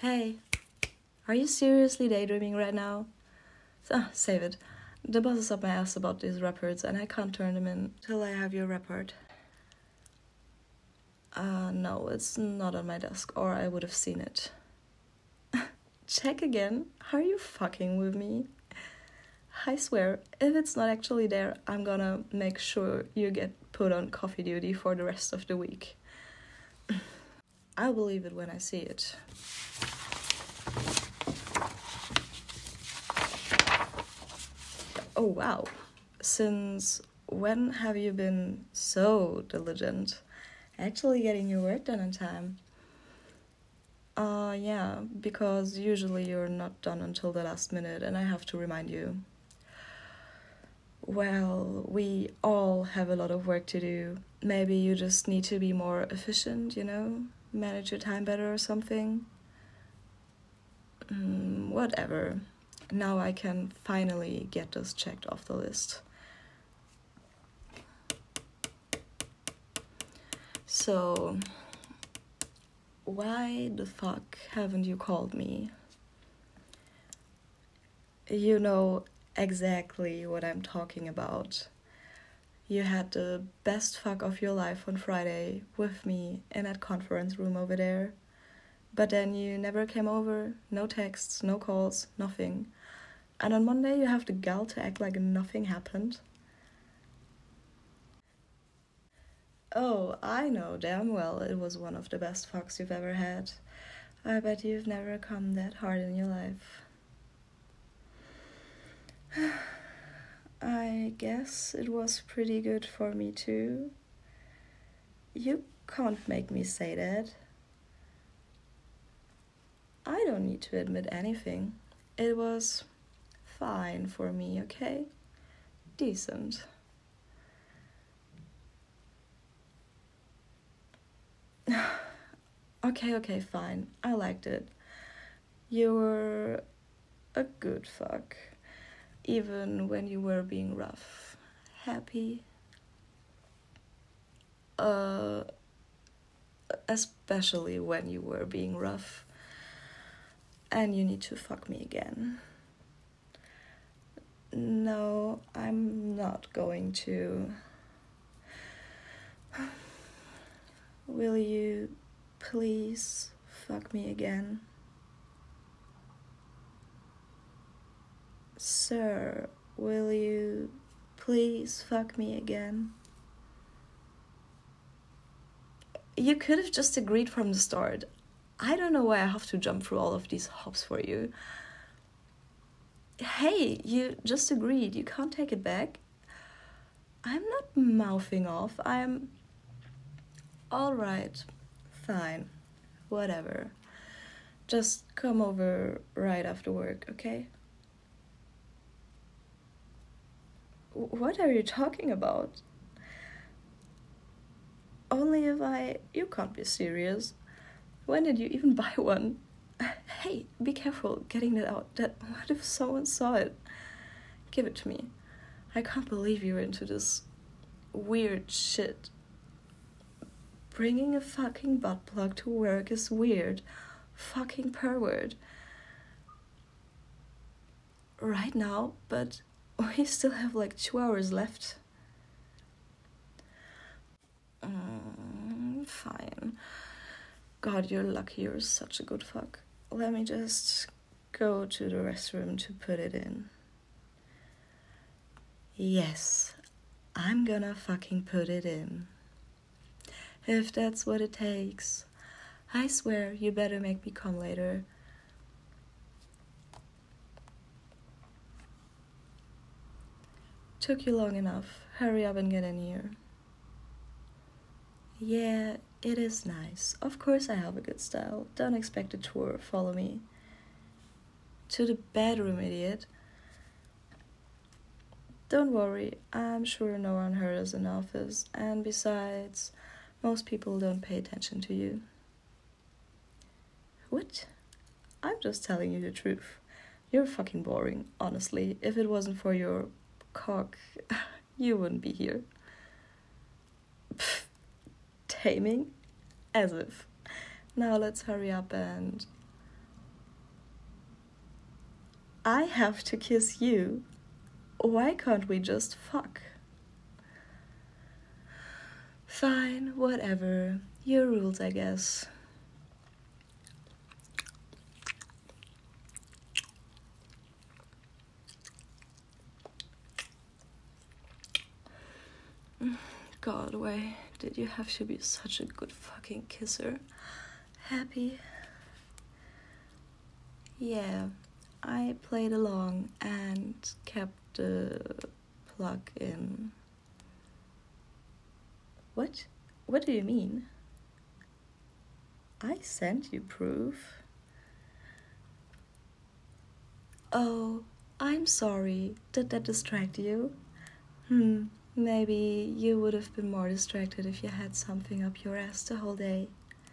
Hey, are you seriously daydreaming right now? Save it. The boss is up my ass about these reports and I can't turn them in till I have your report. No, it's not on my desk, or I would have seen it. Check again? Are you fucking with me? I swear, if it's not actually there, I'm gonna make sure you get put on coffee duty for the rest of the week. I'll believe it when I see it. Oh wow, since when have you been so diligent? Actually getting your work done in time? Yeah, because usually you're not done until the last minute and I have to remind you. Well, we all have a lot of work to do. Maybe you just need to be more efficient, manage your time better or something. Whatever. Now I can finally get this checked off the list. So, why the fuck haven't you called me? You know exactly what I'm talking about. You had the best fuck of your life on Friday with me in that conference room over there. But then you never came over, no texts, no calls, nothing. And on Monday you have the gall to act like nothing happened. Oh, I know damn well it was one of the best fucks you've ever had. I bet you've never come that hard in your life. I guess it was pretty good for me too. You can't make me say that. I don't need to admit anything. It was fine for me, okay? Decent. Okay, fine. I liked it. You were a good fuck. Even when you were being rough. Happy. Especially when you were being rough. And you need to fuck me again. No, I'm not going to. Will you please fuck me again? Sir, will you please fuck me again? You could have just agreed from the start. I don't know why I have to jump through all of these hops for you. Hey, you just agreed. You can't take it back. I'm not mouthing off. I'm... Alright, fine, whatever. Just come over right after work, okay? What are you talking about? Only if You can't be serious. When did you even buy one? Hey, be careful getting that out. What if someone saw it? Give it to me. I can't believe you're into this weird shit. Bringing a fucking butt plug to work is weird. Fucking pervert. Right now, but we still have like 2 hours left. Fine. God, you're lucky you're such a good fuck. Let me just go to the restroom to put it in. Yes, I'm gonna fucking put it in. If that's what it takes. I swear, you better make me come later. Took you long enough. Hurry up and get in here. Yeah, it is nice. Of course I have a good style. Don't expect a tour. Follow me. To the bedroom, idiot. Don't worry. I'm sure no one heard us in the office. And besides, most people don't pay attention to you. What? I'm just telling you the truth. You're fucking boring, honestly. If it wasn't for your cock, you wouldn't be here. Pfft. Taming? As if. Now let's hurry up and I have to kiss you. Why can't we just fuck? Fine, whatever. Your rules, I guess. God, why did you have to be such a good fucking kisser? Happy? Yeah, I played along and kept the plug in. What? What do you mean? I sent you proof. Oh, I'm sorry. Did that distract you? Maybe you would have been more distracted if you had something up your ass the whole day.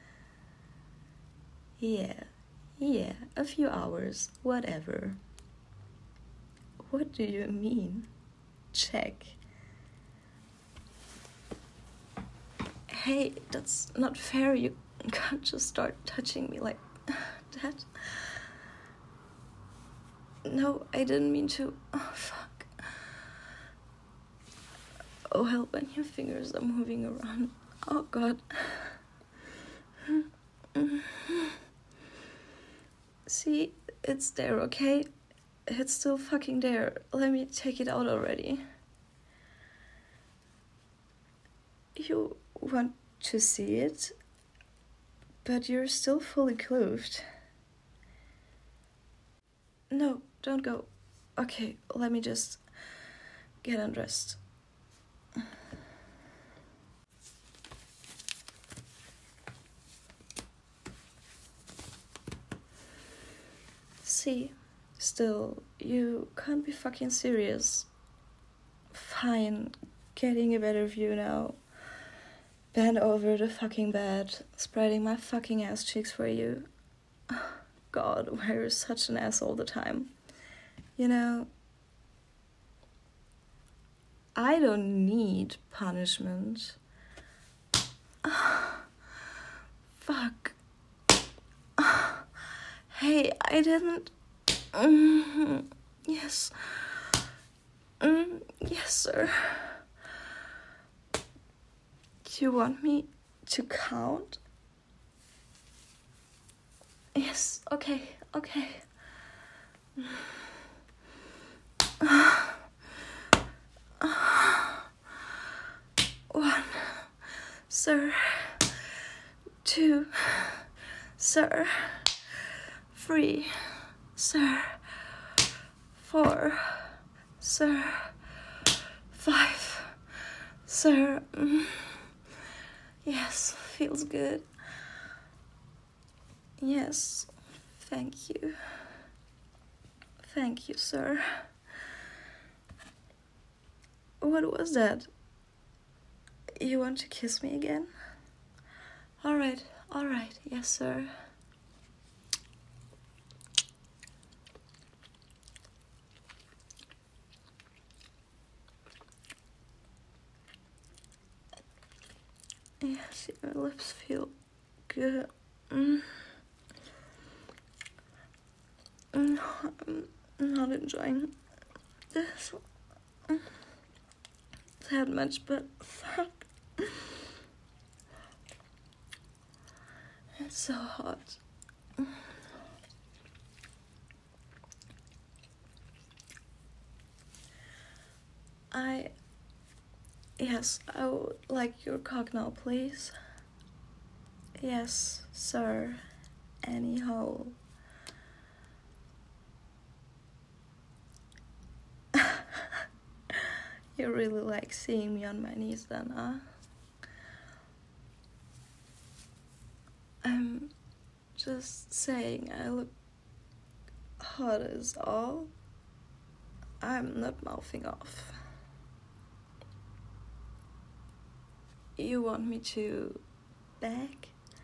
Yeah, a few hours, whatever. What do you mean? Check. Hey, that's not fair. You can't just start touching me like that. No, I didn't mean to. Oh, fuck. Oh, hell, when your fingers are moving around. Oh, God. See, it's there, okay? It's still fucking there. Let me take it out already. You want to see it? But you're still fully clothed. No, don't go. Okay, let me just get undressed. See, still, you can't be fucking serious. Fine, getting a better view now. Bend over the fucking bed, spreading my fucking ass cheeks for you. God, why are you such an ass all the time? You know, I don't need punishment. Fuck. Hey, I didn't... Yes. Yes, sir. Do you want me to count? Yes, okay. 1, sir. 2, sir. 3, sir. 4, sir. 5, sir. Yes, feels good. Yes, thank you. Thank you, sir. What was that? You want to kiss me again? All right, yes, sir. Yes, your lips feel good. No, I'm not enjoying this that much, but fuck. It's so hot. Yes, I would like your cock now, please. Yes, sir. Any hole. You really like seeing me on my knees then, huh? I'm just saying I look hot as all. I'm not mouthing off. You want me to beg?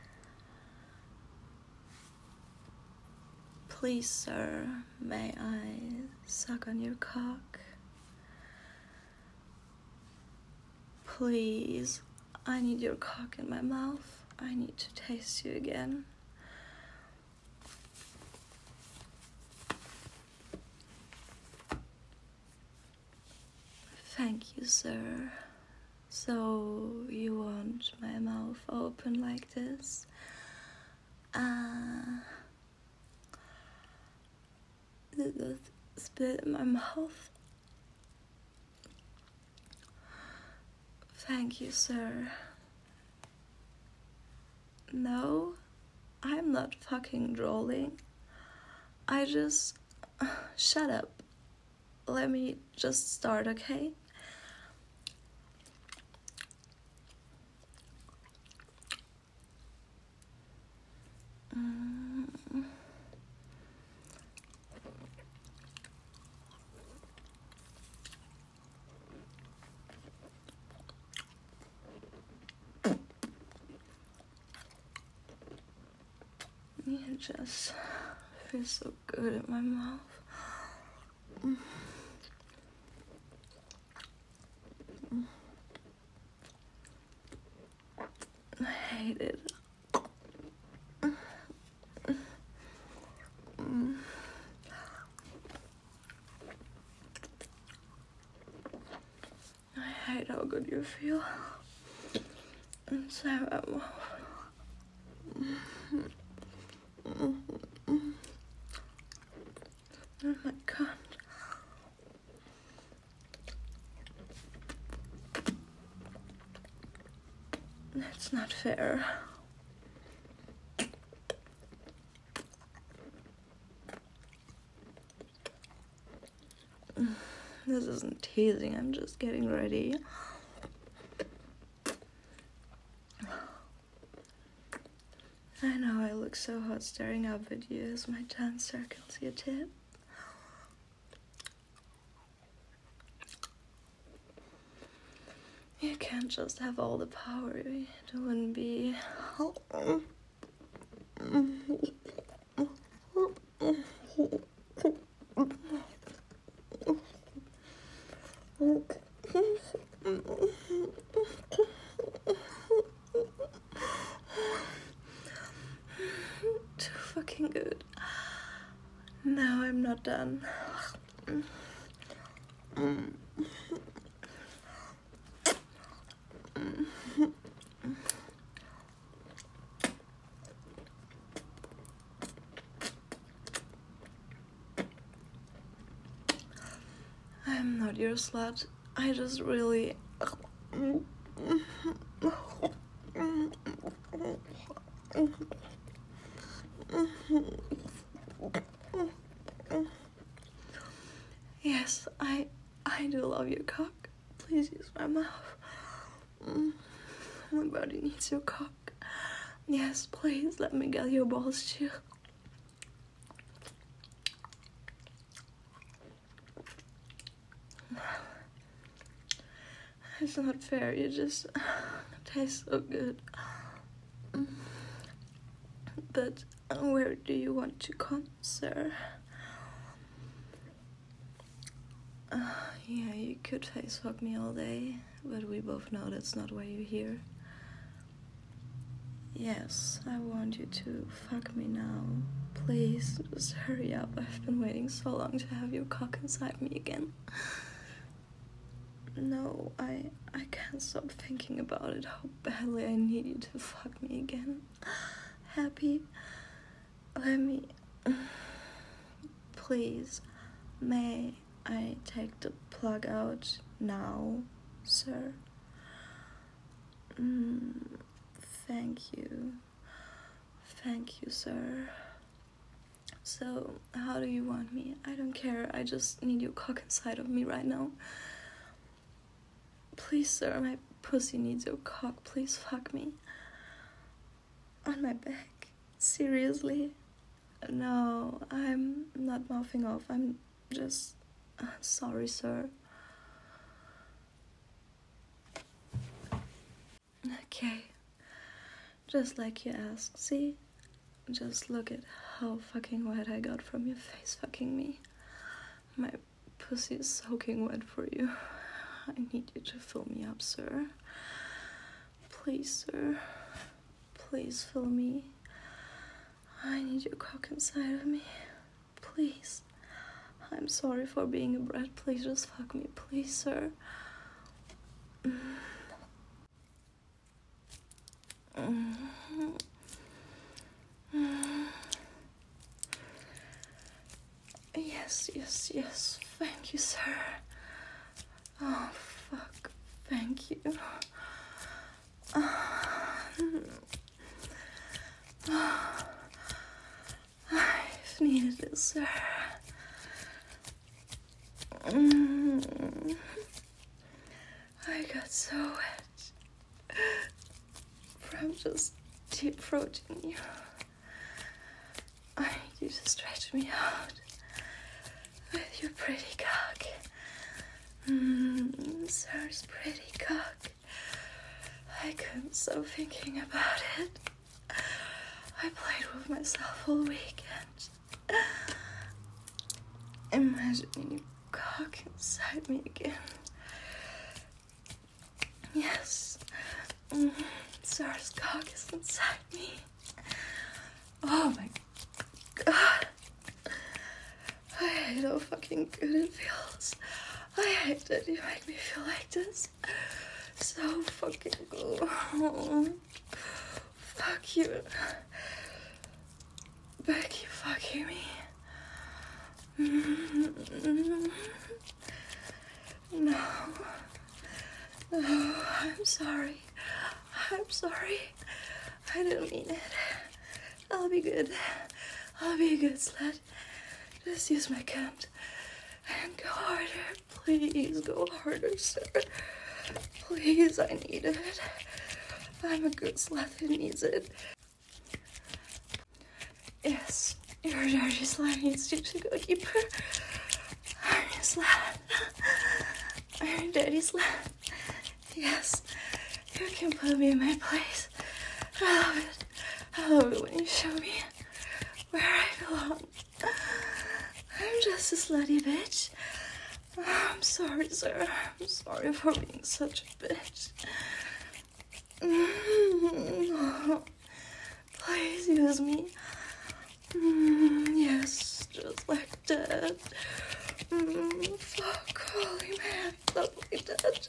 Please, sir, may I suck on your cock? Please, I need your cock in my mouth. I need to taste you again. Thank you, sir. So, you want my mouth open like this? The spit in my mouth? Thank you, sir. No, I'm not fucking drooling. I just... Shut up. Let me just start, okay? It just feels so good in my mouth. I hate it. I hate how good you feel inside my mouth. Oh my god. That's not fair. This isn't teasing, I'm just getting ready. I know I look so hot staring up at you as my tongue circles your tip. You can't just have all the power, it wouldn't be... Too fucking good. No, I'm not done. I'm not your slut. I just really... Yes, I do love your cock. Please use my mouth. My body needs your cock. Yes, please let me get your balls too. It's not fair, you just taste so good. But where do you want to come, sir? Yeah, you could face fuck me all day, but we both know that's not why you're here. Yes, I want you to fuck me now. Please, just hurry up. I've been waiting so long to have your cock inside me again. No, I can't stop thinking about it, how badly I need you to fuck me again. Happy? Let me... Please, may I take the plug out now, sir? Thank you. Thank you, sir. So, how do you want me? I don't care, I just need your cock inside of me right now. Please, sir, my pussy needs your cock. Please fuck me. On my back. Seriously? No, I'm not mouthing off. I'm just... sorry, sir. Okay. Just like you asked. See? Just look at how fucking wet I got from your face fucking me. My pussy is soaking wet for you. I need you to fill me up, sir. Please, sir. Please fill me. I need your cock inside of me. Please. I'm sorry for being a brat. Please just fuck me. Please, sir. Yes, yes, yes. Thank you, sir. Oh, fuck. Thank you. I've needed this, sir. I got so wet from just deep throating you. I need you to stretch me out with your pretty cock. Sir's pretty cock. I couldn't stop thinking about it. I played with myself all weekend, imagining you cock inside me again. Yes, Sarah's cock is inside me. Oh my god. I hate how fucking good it feels. I hate that you make me feel like this. So fucking good. Oh, fuck you. Becky fucking me. No. No, I'm sorry. I'm sorry. I didn't mean it. I'll be good. I'll be a good slut. Just use my cunt. And go harder. Please go harder, sir. Please, I need it. I'm a good slut who needs it. Yes, your dirty slut needs you to go deeper. I'm your slut. I'm your dirty slut. Yes, you can put me in my place. I love it. I love it when you show me where I belong. I'm just a slutty bitch. I'm sorry, sir. I'm sorry for being such a bitch. Please use me. Yes, just like that. Fuck, holy man, love like that.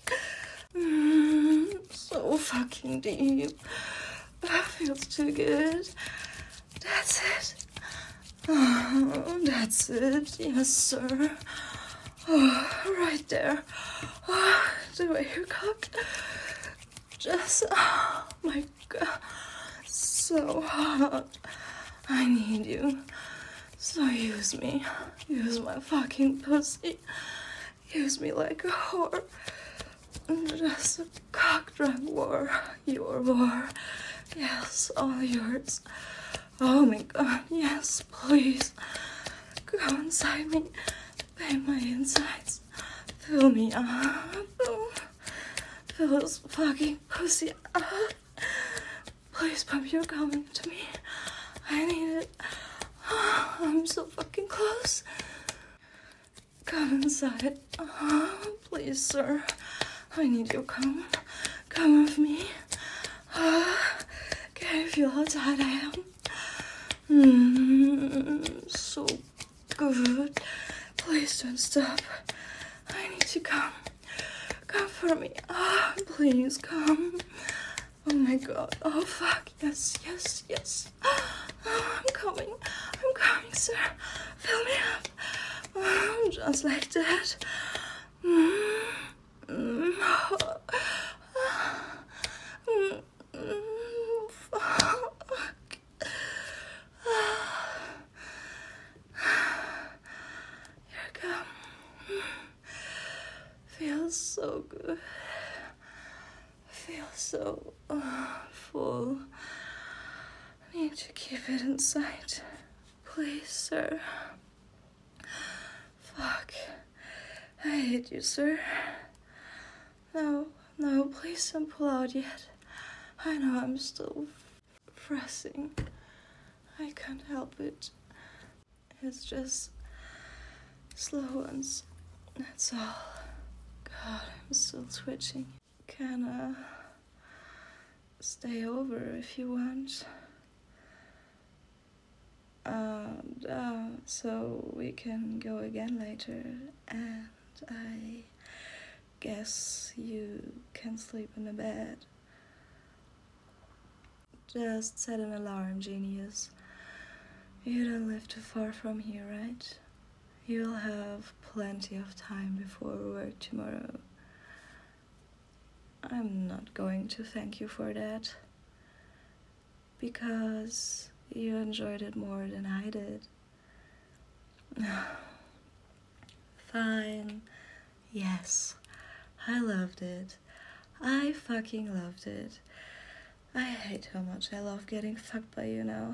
So fucking deep. That feels too good. That's it. Oh, that's it. Yes, sir. Oh, right there. Oh, the way you cook. Just, oh my god. So hot. I need you. So use me. Use my fucking pussy. Use me like a whore. Just a cock-drunk war. Your war. Yes, all yours. Oh my god, yes, please. Go inside me. Paint my insides. Fill me up. Fill this fucking pussy up. Please pump your cum into me. I need it. I'm so fucking close. Come inside. Please, sir. I need your cum. Come with me. Can you feel how tight I am? So good. Please don't stop. I need to come. Come for me. Please come. Oh my god. Oh fuck. Yes, yes, yes. I'm coming. I'm coming, sir. Fill me up. Just like that. Fuck. Here I come. Feels so good. Feels so full. I need to keep it inside. Please, sir. Fuck. I hate you, sir. No, no, please don't pull out yet. I know I'm still pressing. I can't help it. It's just slow ones. That's all. God, I'm still twitching. Can stay over if you want. So we can go again later, and I guess you can sleep in the bed. Just set an alarm, genius. You don't live too far from here, right? You'll have plenty of time before work tomorrow. I'm not going to thank you for that, because you enjoyed it more than I did. Fine. Yes, I loved it. I fucking loved it. I hate how much I love getting fucked by you now.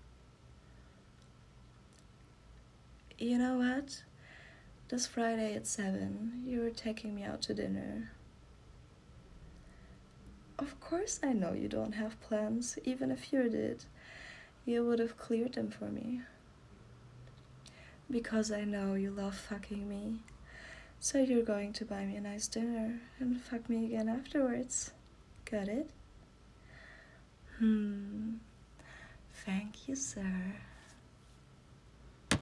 You know what? This Friday at 7, you were taking me out to dinner. Of course I know you don't have plans. Even if you did, you would have cleared them for me. Because I know you love fucking me. So you're going to buy me a nice dinner and fuck me again afterwards. Got it? Thank you, sir.